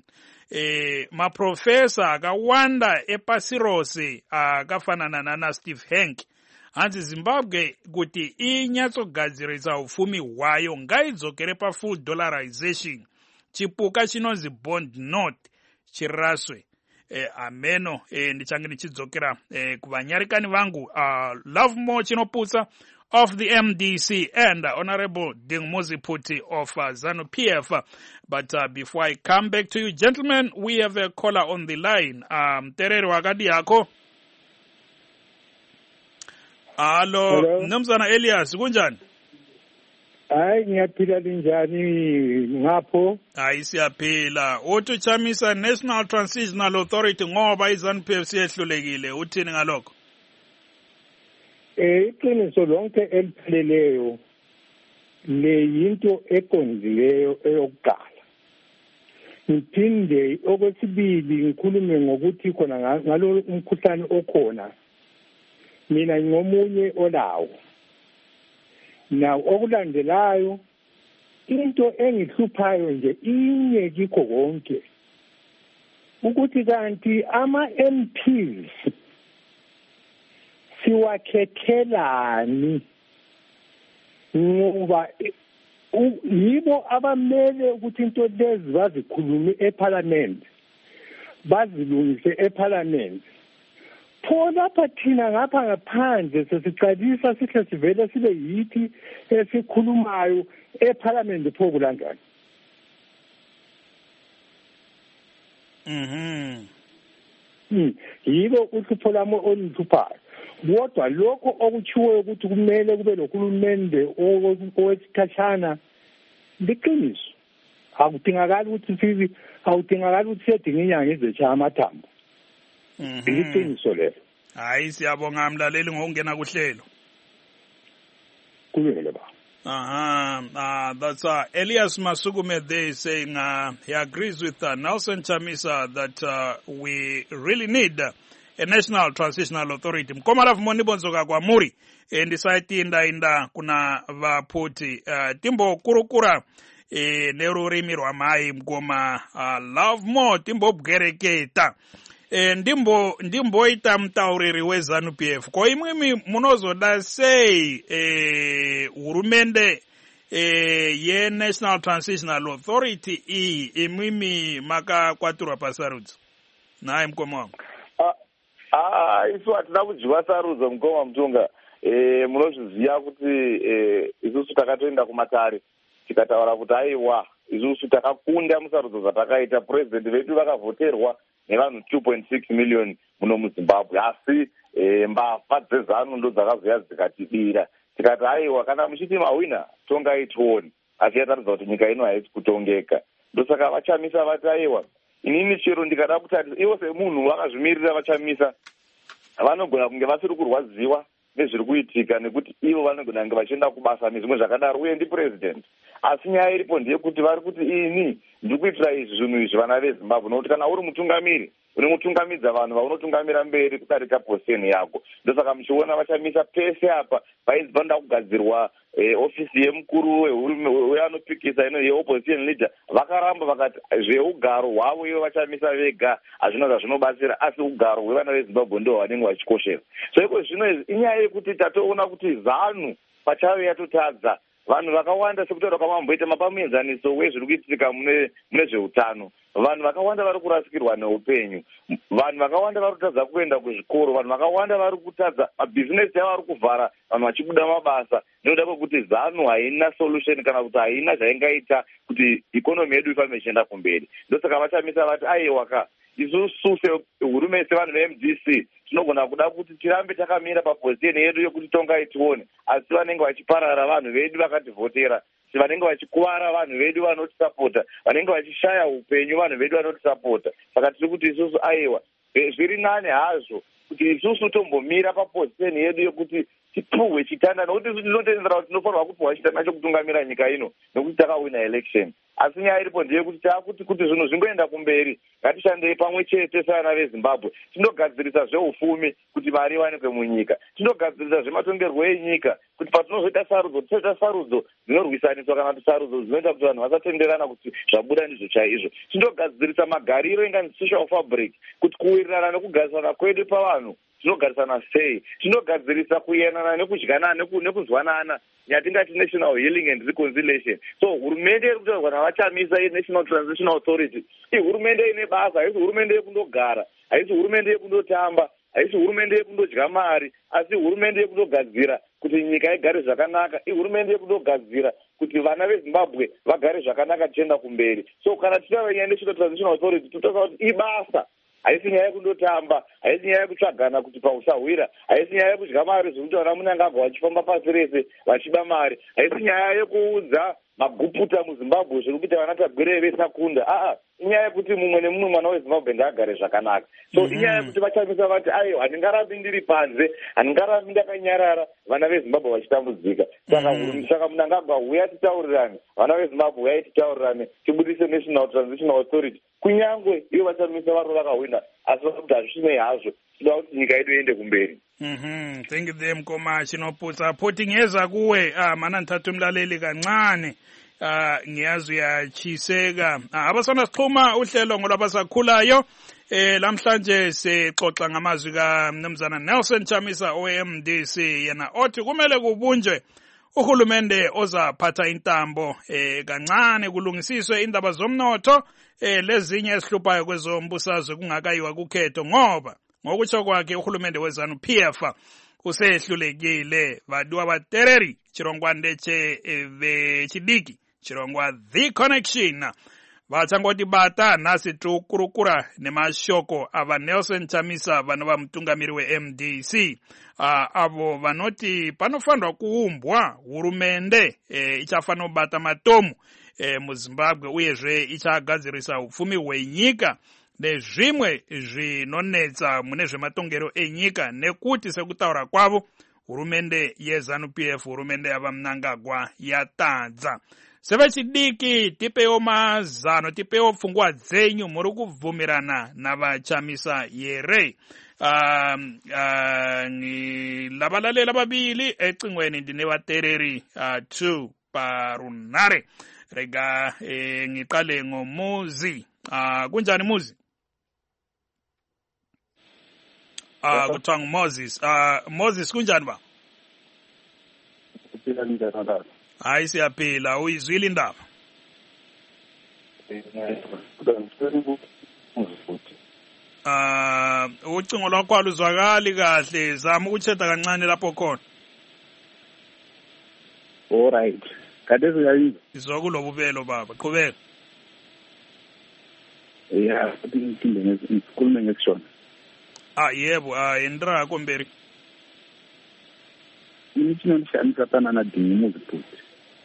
maprofesa akawanda epasi rose akafanana nana Steve Hanke hanzi Zimbabwe kuti inyatsogadzirisa upfumi hwayo ngaidzokere pafull dollarization, chipuka chinonzi bond note chiraswe. Ameno ndichange ndichidzokera kuvanyarikani vangu Lovemore Chinoputsa of the MDC and Honorable Dingmuzi Puti of ZANU-PF. But before I come back to you, gentlemen, we have a caller on the line. Terere wakadi yako. Hello. Mnumzana Elias, kunjani? Hayi ngiyaphila linjani ngapho? Hayi siyaphila. Utuchamisa National Transitional Authority ngoba iZANU-PF siyehlulekile. Uthini ngalokho? Iqiniso lonke elipheleleyo le yinto eqondileyo eyokuqala. Ngiphinde okwesibili ngikhulume ngokuthi khona ngalo umkhuhlane okhona. Mina ngomunye olawo. Na okulandelayo into engihluphayo nje inye kikho konke ukuthi kanti ama MPs siwakhethelani ngoba yibo abamele ukuthi into lezi bazikhulume eParliament bazilungise eParliament. Pho lapha thina ngapha ngaphandle sesicalisa sihle sivele sibe yithi esikhulumayo eParliament pho kulandani. Yibo uhlupho lami oluhluphayo. Kodwa lokho okuchiwe ukuthi kumele kube nohulumende owesikhashana liqiniso. Akudingakala ukuthi siyedinga inyanga ezechaya amathambo. Iqiniso lelo. Hayi siyabonga mlaleli ngokungena kuhlelo. Kulungile ba. That's Elias Masukume there saying he agrees with Nelson Chamisa that we really need a national transitional authority. Mkomalafu monibonzoka kwa muri ndisaiti inda kuna vaputi timbo kurukura nerurimi rwamai mgoma Lovemore timbo bgereketa ndimboita mutauriri weZANU-PF ko imwimi munozoda sei hurumende ye-National Transitional Authority imwimi makakwaturwa pasarudzo. Naye mkoma wangu. Isu hatina kudyiwa sarudzo mukoma mutunga. Munozviziva kuti isusu takatoenda kumatare tikataura kuti aiwa isusu takakunda musarudzo dzatakaita. President vedu vakavhoterwa nevanhu 2.6 million muno muZimbabwe, asi mbavha dzeZANU ndo dzakazoya dzikatibira. Tikati aiwa kana muchiti mawina tongai tione, asi yataridza kuti nyika ino haisi kutongeka. Ndosaka vachamisa vati aiwa inini chero ndikada kutati ivo semunhu vakazvimirira vachamisa vanogona kunge vasiri kurwadziwa nezviri kuitika nekuti ivo vanogona kunge vachienda kubasa nezvimwe zvakadaro uye ndipresident. Asi nyaya iripo ndeyekuti vari kuti ini ndikuitira izvi zvinhu izvi vana veZimbabwe nokuti kana uri mutungamiri unomutungamidza vanhu vaunotungamira mberi kudarika poseni yako. Ndosaka muchiona vachamisa pese apa painzi panoda kugadzirwa ofisi yemukuru weanopikisa ino yeopposition leader. Vakaramba vakati zveugaro hwavo ivo vachamisa vega hazvina zvazvinobatsira, asi ugaro hwevana veZimbabwe ndo vanenge vachikoshera. So iko zvino izvi inyaya yekuti tatoona kuti ZANU pachayo yatotadza. Vanhu vakawanda sekutaura kwamamboita mapamuenzaniso wezviri kuitika mune zveutano. Vanhu vakawanda vari kurasikirwa neupenyu. Vanhu vakawanda vari kutadza kuenda kuzvikoro. Vanhu vakawanda vari kutadza mabhizinesi avo vari kuvhara, vanhu vachibuda mabasa. Nekuda kwekuti ZANU haina solution kana kuti haina zvaingaita kuti ikonomi yedu ifambe ichienda kumberi. Ndosaka vachamisa vati aiwaka isusu sehurumende sevanhu veMDC tinogona kuda kuti tirambe takamira papozisheni yedu yokuti tongai tione, asi vanenge vachiparara vanhu vedu vakativhotera, vanenge vachikuvara vanhu vedu vanotisapota, vanenge vachishaya upenyu vanhu vedu vanotisapota. Saka tiri kuti isusu aiwa zviri nane hazvo kuti isusu tombomira papozisheni yedu yokuti tipuhwe chitanda, nokuti isusu tinotendera kuti tinofanirwa kupuhwa chitanda chokutungamira nyika ino nokuti takawina election. asi nyaya iripo ndeyekuti taakuti kuti zvinhu zvingoenda kumberi ngatishandei pamwe chete sevana vezimbabwe tinogadzirisa zveufumi kuti mari iwanikwe munyika, tinogadzirisa zvematongerwo enyika kuti patinozoita sarudzo tisaita sarudzo dzinorwisaniswa kana kuti sarudzo dzinoita kuti vanhu vasatenderana kuti zvabuda ndizvo chaizvo, tinogadzirisa magariro ingani social fabric kuti kuwirirana nekugarisana kwedu pavanhu tinogarisana sei, tinogadzirisa kuyanana nekudyanana nekuzwanana yatingati national healing and reconciliation. So hurumende iri kutaurwa navachamisa national transition authority ihurumende ine basa, haisi hurumende yekundogara, haisi hurumende yekundotamba, haisi hurumende yekundodya mari, asi hurumende yekundogadzira kuti nyika igare zvakanaka, ihurumende yekundogadzira kuti vana vezimbabwe vagare zvakanaka tichienda kumberi. So kana tichava national transition authority totaura kuti ibasa, haisi nyaya yekundotamba, haisi nyaya yekutsvagana kuti pausahwira, haisi nyaya yekudya mari zvokuti vana munangagwa vachifamba pasi rese vachiba mari, haisi nyaya yekuudza maguputa muzimbabwe zvekuti vana tagwirei vesakunda. Inyaya yekuti mumwe nemumwe mwana wezimbabwe ndaagare zvakanaka. So inyaya yekuti vachamisa vati aiwa handingarambi ndiri panze, handingarambi ndakanyarara vana vezimbabwe vachitambudzika. Saka munangagwa uya titaurirane, vana vezimbabwe uyai titaurirane, tibudise national transition authority kunyangwe ivo vachamisa varo vakahwina, asi vakuti hazvisinei hazvo tinoda kuti nyika yedu iende kumberi. Thank you them Mkoma chinoputsa photingeza kuwe mana nithathu mlaleli kancane ngiyazi uyachiseka abasana sixhuma uhlelo ngolwabasakhulayo lamhlanje sixoxa ngamazwi kaMnumzana Nelson Chamisa OMDC yena othi kumele kubunjwe uhulumende ozaphatha intambo kancane kulungisiswe indaba zomnotho lezinye esihluphayo kwezombusazwe kungakayiwa kukhetho ngoba ngokutsho kwakhe uhulumende weZANU-PF usehlulekile vadiwa vatereri chirongwa ndeche vechidiki chirongwa The Connection vatangoti bata nasi tukurukura nemashoko ava Nelson Chamisa vanova mutungamiri weMDC avo vanoti panofanirwa kuumbwa hurumende ichafanira kubata matomu muZimbabwe uyezve ichagadzirisa upfumi hwenyika nezvimwe zvinonetsa mune zvematongero enyika nekuti sekutaura kwavo hurumende yeZANU-PF hurumende yava Mnangagwa yatadza. Sevechidiki tipewo mazano tipewo pfungwa dzenyu muri kubvumirana navachamisa here. Lavalalela vavili ecingweni ndine vatereri 2 parunhare rega ngiqale ngoMuzi. Kunjani Muzi? Kuthiwa nguMoses. Moses kunjani ba? Hayi siyaphila, uyizwile indaba? Ucingo lwakho aluzwakali kahle, zama ukuthetha kancane lapho khona. All right. Kadezi yayizo. Izwa kulobubelo baba, qhubeka. Yeah, ngikhulume ngesishona. Yebo, indra komberi. Imithi nishamisa na Dingimuzi Bhuti.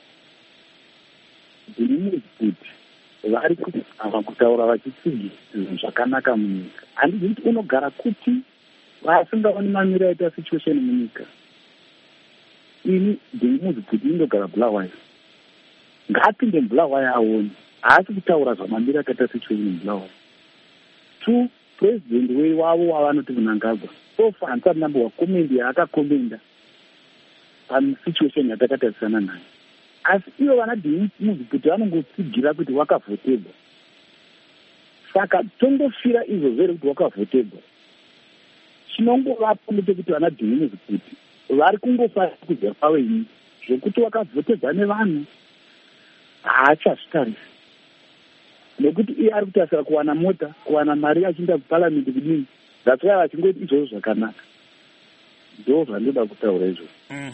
Dingimuzi Bhuti vari kuti avakutaura vachitsigi zvakanaka munyika. Handizvi kuti unogara kuti vasingaoni mamiro aita situation munyika. Ini Dingimuzi Bhuti indogara Bulawayo. Ngaapinde Bulawayo aone. Haasi kutaura zvamamiro akaita situation muBulawayo. 2 president wavo wavanoti Mnangagwa so far handisati nambowa komende yaakakomenda situation yatakatarisana nayo, asi ivo vana Dingimuzi Bhuti vanongotsigira kuti wakavhotebwa. Saka tongofira izvozvo kuti wakavhotebwa. Chinongovapo ndechekuti vana Dingimuzi Bhuti vari kungofanira kudya pawenyu zvokuti wakavhotebwa nevanhu haachazvitarisi, nekuti iye ari kutasira kuwana mota, kuwana mari achienda kuparamende kudini, zvatsvaya vachingoti izvozvo zvakanaka. Ndo zvandoda kutaura izvo.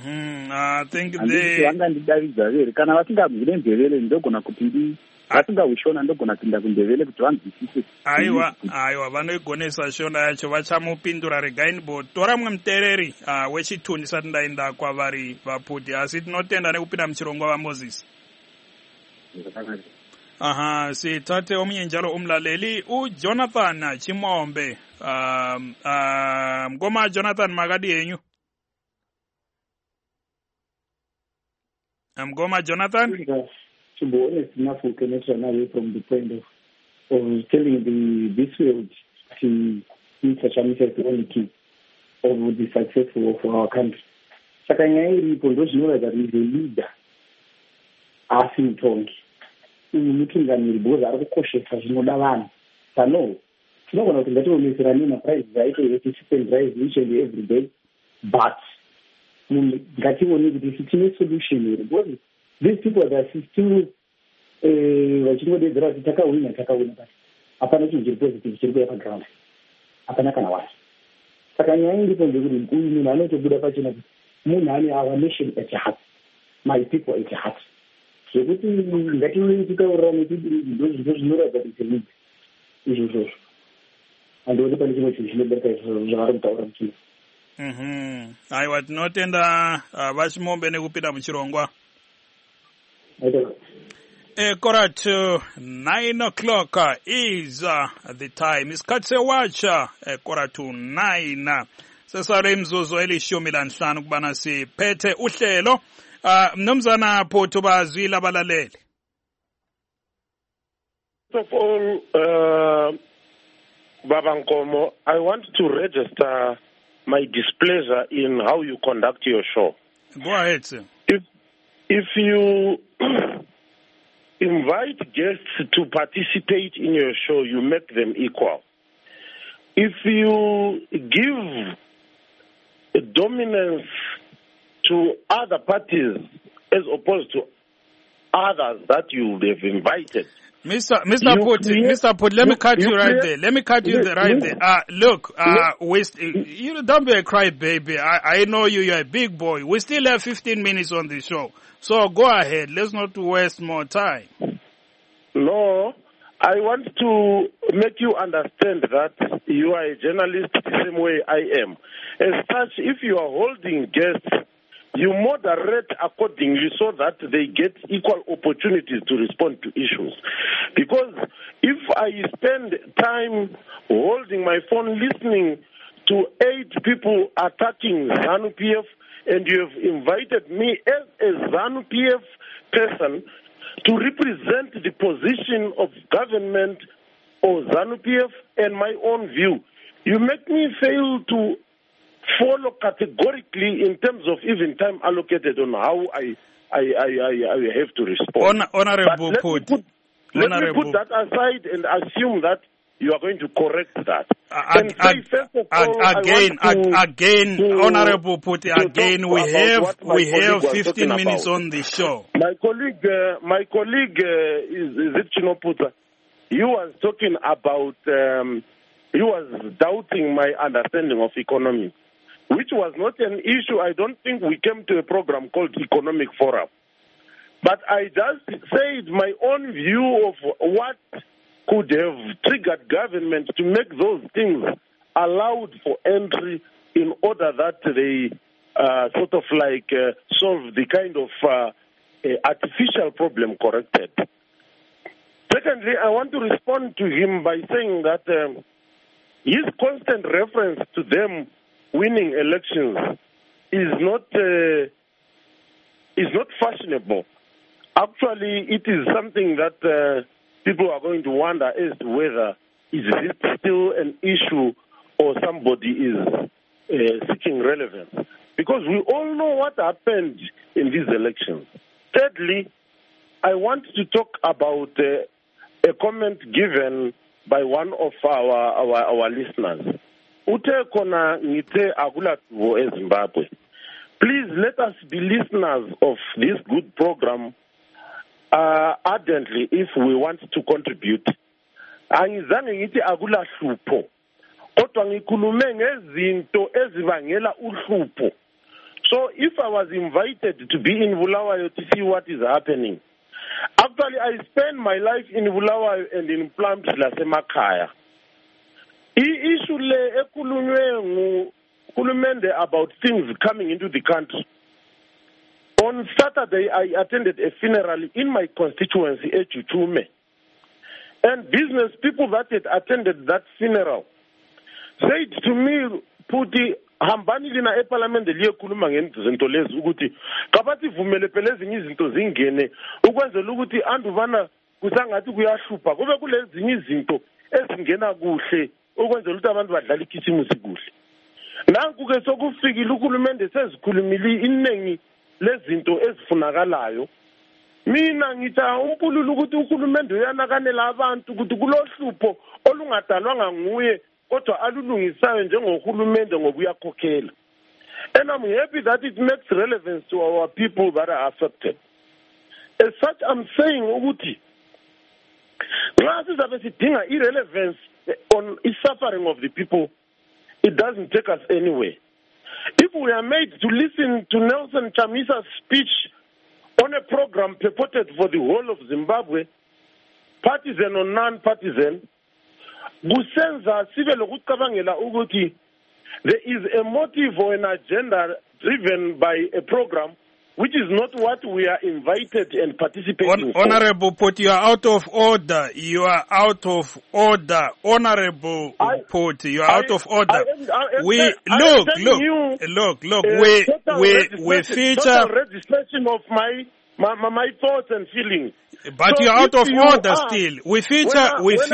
Vangandidavidza vere kana vasingabvire mvevere ndogona kuti vasingaushona ndogona kupinda kundevele kuti vanzwisise. Aiwa vanoigonesa shona yacho vachamupindura. Regai ndibotora mumwe mutereri wechitundi ndisati ndaenda kwavari vaputi, asi tinotenda nekupinda muchirongwa vaMoses. Sithathe omunye njalo umlaleli uJonathan Chimombe. Mkoma Jonathan makadi yenyu? Mkoma Jonathan? to be honest enough, we cannot run away from the point of telling this world to Mr. Chamisa is the only key of the successful of our country. Saka nyaya iripo ndozvinoratidza kuti the leader haasi mutongi. Uyu mutungamiri because ari kukoshesa zvinoda vanhu. Sano tinogona kuti ngationeserane maprizes aito echisipend rise each and every day, but ngatione kuti tine solution here because these people that are still vachingodedzera kuti takawina but hapana chinhu chiri positive chiri kuya paground, hapana kana wasi. Saka nyaya iripo ndekuti uyu munhu anotobuda pachena kuti munhu ane our nation at heart, my people at heart. Zvekuti ngatione titaurira nekuti ndozvinhu zvinoratidza kuti senyika izvozvo andioni pane chimwe chinhu chinobereka izvozvo zvavari kutaura muchino. Aiwa, tinotenda vachimombe nekupinda muchirongwa. Quarter to 9 o'clock is the time. Isikhathi sewacha quarter to 9. Sesare imzuzu elishumi lanhlanu kubana siphethe uhlelo. Mnumzana Phuthu bazwile abalaleli. First of all, Baba Nkomo, I want to register my displeasure in how you conduct your show. Go ahead, sir. If you invite guests to participate in your show, you make them equal. If you give dominance to other parties as opposed to others that you have invited. Mr. Phuthu, let me cut you right there. Let me cut you right there. Look, you don't be a crybaby. I know you're a big boy. We still have 15 minutes on the show. So go ahead. Let's not waste more time. No, I want to make you understand that you are a journalist the same way I am. As such, if you are holding guests, you moderate accordingly so that they get equal opportunities to respond to issues. Because if I spend time holding my phone listening to 8 people attacking ZANU-PF, and you have invited me as a ZANU-PF person to represent the position of government or ZANU-PF and my own view, you make me fail to follow categorically in terms of even time allocated on how I have to respond. Honorable Phuthu. Let me put that aside and assume that you are going to correct that. Honorable Phuthu, again, we have 15 minutes on the show. My colleague is it Chinoputsa? He was talking about, he was doubting my understanding of economy, which was not an issue. I don't think we came to a program called Economic Forum. But I just said my own view of what could have triggered government to make those things allowed for entry in order that they sort of like solve the kind of artificial problem corrected. Secondly, I want to respond to him by saying that his constant reference to them winning elections is not fashionable. Actually, it is something that people are going to wonder as to whether is this still an issue or somebody is seeking relevance. Because we all know what happened in these elections. Thirdly, I want to talk about a comment given by one of our listeners. Ute kona ngite agulatuvo eZimbabwe. Please let us be listeners of this good program ardently if we want to contribute. Angizange ngithi akulahlupho. Kodwa ngikhulume ngezinto ezibangela uhlupho. So if I was invited to be in Bulawayo to see what is happening, actually I spend my life in Bulawayo and in Plumtree lasemakhaya. Issue le ekhulunywe nguhulumende about things coming into the country. On Saturday, I attended a funeral in my constituency, Echuchume. And business people that had attended that funeral said to me, Puti, hambani lina eParliament liyekhuluma ngezinto lezi ukuthi kabathi vumele phela ezinye izinto zingene ukwenzela ukuthi andubana kusangathi kuyahlupha kube kulezinye izinto ezingena kuhle ukwenzela ukuthi abantu badlala ikhisimusi kuhle. Nanku-ke sokufikile uhulumende sezikhulumile iningi lezinto ezifunakalayo. Mina ngitha umpululu ukuthi uhulumende uyanakanela abantu ukuthi kulohlupho olungadalwanga nguye kodwa alulungisayo njengohulumende ngoba uyakhokhela. And I'm happy that it makes relevance to our people that are affected. As such, I'm saying ukuthi nxa sizabe sidinga irrelevance on the suffering of the people, it doesn't take us anywhere. If we are made to listen to Nelson Chamisa's speech on a program purported for the whole of Zimbabwe, partisan or non-partisan, kusenza sibe lokucabangela ukuthi there is a motive or an agenda driven by a program which is not what we are invited and participating for. Honorable Poti, you are out of order. You are out of order. Honorable Poti, you are out of order. We feature total registration of my thoughts and feelings. But so you are out of order still. We feature.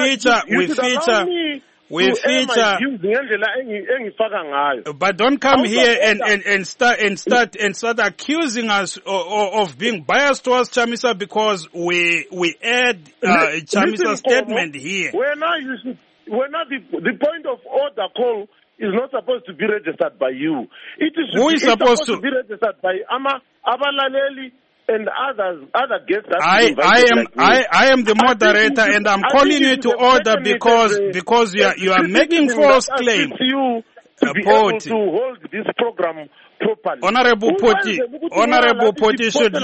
But don't come here and start accusing us of being biased towards Chamisa because we add Chamisa's statement here. The point of order call is not supposed to be registered by you. Who is supposed to be registered by Abalaleli and other guests that I am the moderator and I'm calling you to order because you are making false claims. You to be able to hold this program properly. Honorable Poti should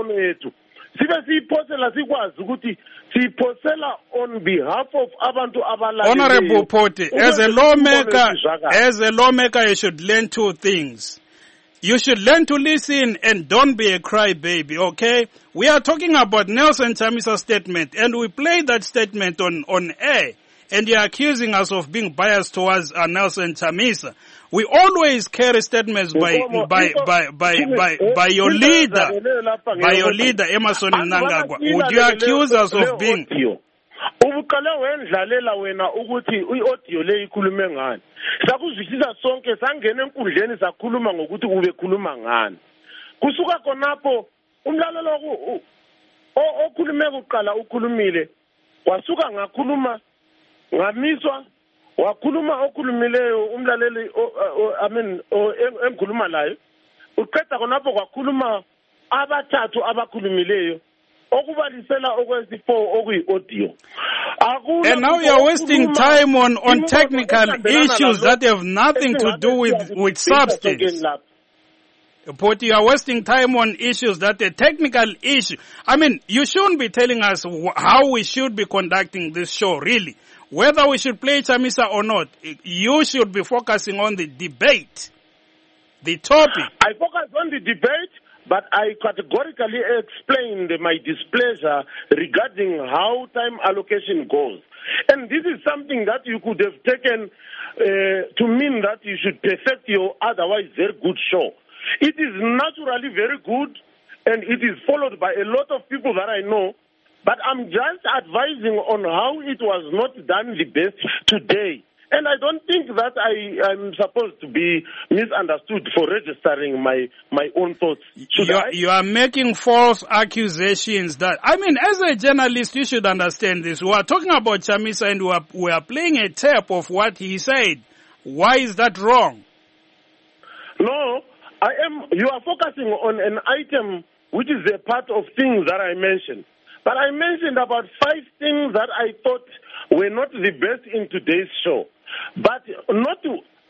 on behalf of abantu abalala. Honorable Poti, as a lawmaker you should learn two things. You should learn to listen and don't be a crybaby, okay? We are talking about Nelson Chamisa's statement, and we played that statement on air, and you're accusing us of being biased towards Nelson Chamisa. We always carry statements by your leader, Emmerson Mnangagwa. Would you accuse us of being... Ubuqale wendlalela wena ukuthi iaudio le ikhulume ngani. Sakuzwisisa sonke sangena enkundleni sakhuluma ngokuthi ubekhuluma ngani. Kusuka khonapho umlalelo okhulume kuqala ukhulumile wasuka ngakhuluma ngamiswa wakhuluma okhulumileyo umlaleli engikhuluma layo uqeda khonapho kwakhuluma abathathu abakhulumileyo. And now you are wasting time on technical issues that have nothing to do with substance. But you are wasting time on issues that are technical issue. I mean, you shouldn't be telling us how we should be conducting this show, really. Whether we should play Chamisa or not, you should be focusing on the debate, the topic. I focus on the debate. But I categorically explained my displeasure regarding how time allocation goes. And this is something that you could have taken to mean that you should perfect your otherwise very good show. It is naturally very good, and it is followed by a lot of people that I know. But I'm just advising on how it was not done the best today. And I don't think that I'm supposed to be misunderstood for registering my own thoughts. You are making false accusations that, I mean, as a journalist, you should understand this. We are talking about Chamisa and we are playing a tape of what he said. Why is that wrong? No, you are focusing on an item which is a part of things that I mentioned. But I mentioned about 5 things that I thought were not the best in today's show. But not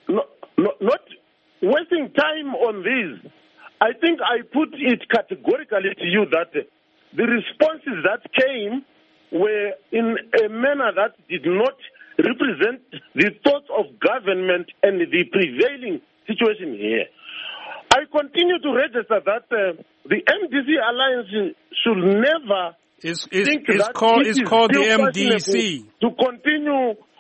wasting time on this, I think I put it categorically to you that the responses that came were in a manner that did not represent the thoughts of government and the prevailing situation here. I continue to register that the MDC Alliance should never think that it is called the MDC to continue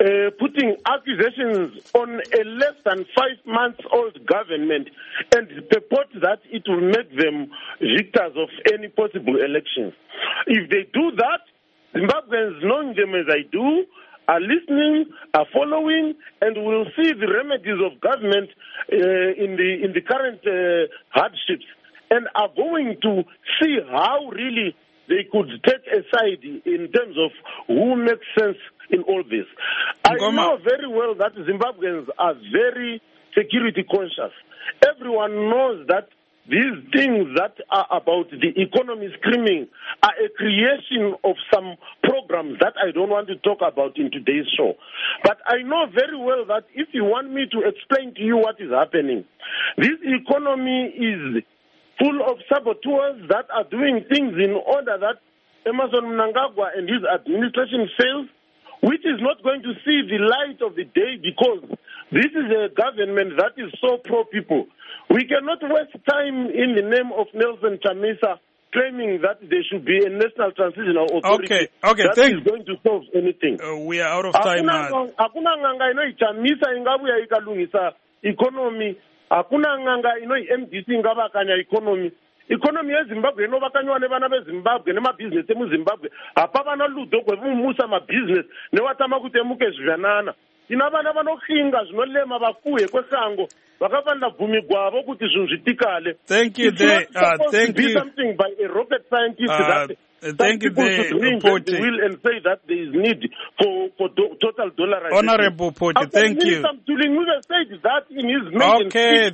putting accusations on a less than 5-month-old government and purport that it will make them victors of any possible elections. If they do that, Zimbabweans, knowing them as I do, are listening, are following, and will see the remedies of government in the current hardships, and are going to see how really they could take a side in terms of who makes sense in all this. I know very well that Zimbabweans are very security conscious. Everyone knows that these things that are about the economy screaming are a creation of some programs that I don't want to talk about in today's show. But I know very well that if you want me to explain to you what is happening, this economy is full of saboteurs that are doing things in order that Emmerson Mnangagwa and his administration fails, which is not going to see the light of the day because this is a government that is so pro-people. We cannot waste time in the name of Nelson Chamisa claiming that there should be a national transitional authority that is going to solve anything. We are out of time. Hakuna nganga inoi Chamisa ingabuya ikalungisa economy. Hakuna nganga inoi MDC ingabakanya economy. Economy ya Zimbabwe inovakanywa nevana veZimbabwe nemabusiness emuZimbabwe. Hapava naludo kwevumusa mabusiness newatama kuti emuke zvivanana. Tina vana vanokhinga zvinolema vakuhe kwesango vakafanira bvumi gwavo kuti zvinhu zvitikale. Thank you there. Thank you. Something by a rocket scientist thank you there, Poti. And say that there is need for total dollarization. Honorable Poti, thank you. Said that in his okay,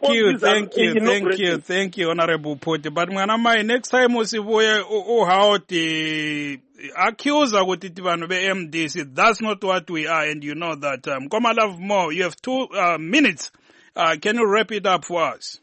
thank you, Honorable Poti. But mwanamai, next time usivuye how the accuser kuti vanhu MDC, that's not what we are, and you know that. Mkoma Love More, you have 2 minutes. Can you wrap it up for us?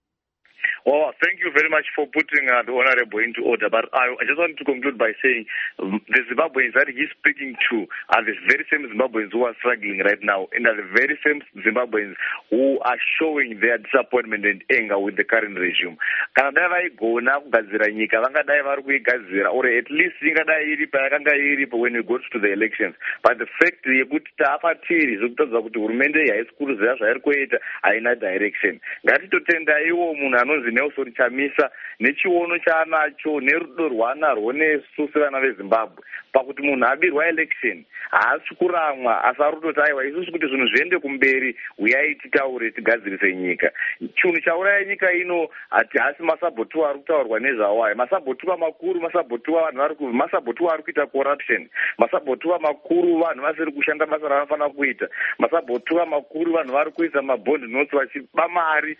Oh, thank you very much for putting the Honorable into order. But I just want to conclude by saying the Zimbabweans that he's speaking to are the very same Zimbabweans who are struggling right now, and are the very same Zimbabweans who are showing their disappointment and anger with the current regime. Kana dai vaigona kugadzira nyika vangadai vari kuigadzira, or at least ingadai iripo yakanga iripo when we got to the elections. But the fact yekuti taapatiri zvokutaridza kuti hurumende yaisikuruzira zvairi kuita haina direction. Ngatitotendaiwo munhu anonzi Nelson Chamisa nechiono chaanacho nerudo rwaanarwo nesu sevana veZimbabwe pakuti munhu abirwa election haasi kuramwa asi ari kutoti aiwa isusu kuti zvinhu zviende kumberi uyai titaure tigadzirise nyika. Chinhu chauraya nyika ino hasi masabhotuwa ari kutaurwa nezvawo aya. Masabhotuwa makuru, masabhotuwa ari kuita corruption, masabhotuwa makuru vanhu vasiri kushanda basa ravanofanira kuita, masabhotuwa makuru vanhu vari kuisa mabond notes vachiba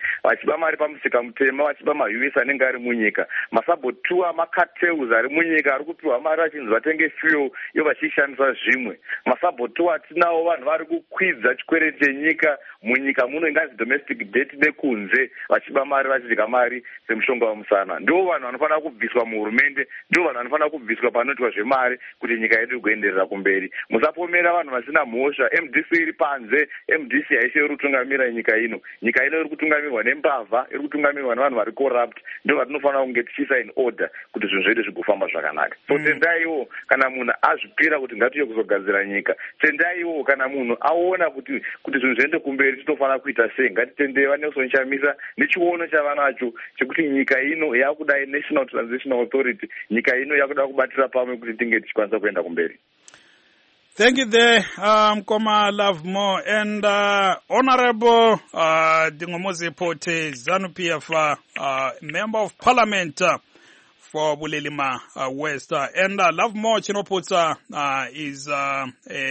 mari pamusika mutema, vachiba maUS anenge ari munyika. Masabhotuwa macartels ari munyika ari kupiwa mari vachinzi vatenge fuel iyo vachishandisa zvimwe. Masabhotuwa tinawo vanhu vari kukwidza chikwereti chenyika munyika muno ingazi domestic debt nekunze vachiba mari vachidya mari semushonga wamusana. Ndivo vanhu vanofanira kubviswa muhurumende, ndivo vanhu vanofanira kubviswa panoitwa zvemari kuti nyika yedu igoenderera kumberi. Musapomera vanhu vasina mhosva. MDC iri panze, MDC haisi iri kutungamira nyika ino. Nyika ino iri kutungamirwa nembavha, iri kutungamirwa nevanhu vari corrupt. Ndivo vatinofanira kunge tichiisa in order kuti zvinhu zvedu zvigofamba zvakanaka. So tendaiwo kana munhu azvipira kuti ngatiuye kuzogadzira nyika, tendaiwo kana munhu aona kuti zvinhu zviende kumberi tinofanira kuita sei. Ngatitendei vaNelson Chamisa nechiono chavanacho chekuti nyika ino yakudai National Transitional Authority, nyika ino yakuda kubatira pamwe kuti tinge tichikwanisa kuenda kumberi. Thank you there, Mkoma Love More, and Honorable Dingomoze Poti ZANU-PF, Member of Parliament for Bulelima West, and Love More Chinoputsa is an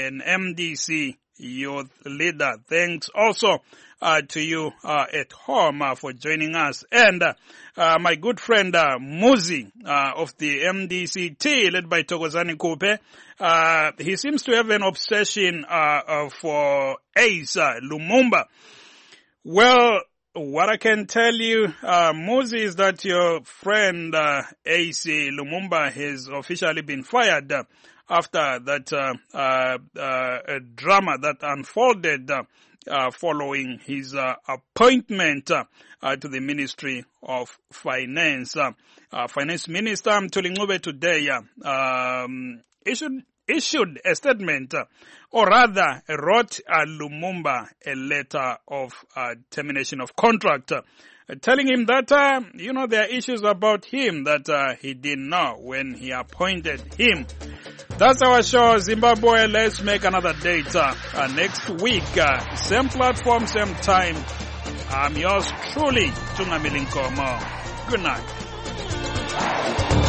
MDC youth leader. Thanks also to you at home for joining us, and my good friend Muzi of the MDC-T led by Thokozani Kupe. He seems to have an obsession for Ace Lumumba. Well, what I can tell you, Muzi, is that your friend Ace Lumumba has officially been fired after that drama that unfolded following his appointment to the Ministry of Finance. Finance Minister Mthuli Ncube today issued issued a statement, or rather wrote Lumumba a letter of termination of contract, telling him that, there are issues about him that he didn't know when he appointed him. That's our show, Zimbabwe. Let's make another date next week. Same platform, same time. I'm yours truly, Tunga Milinkomo. Good night.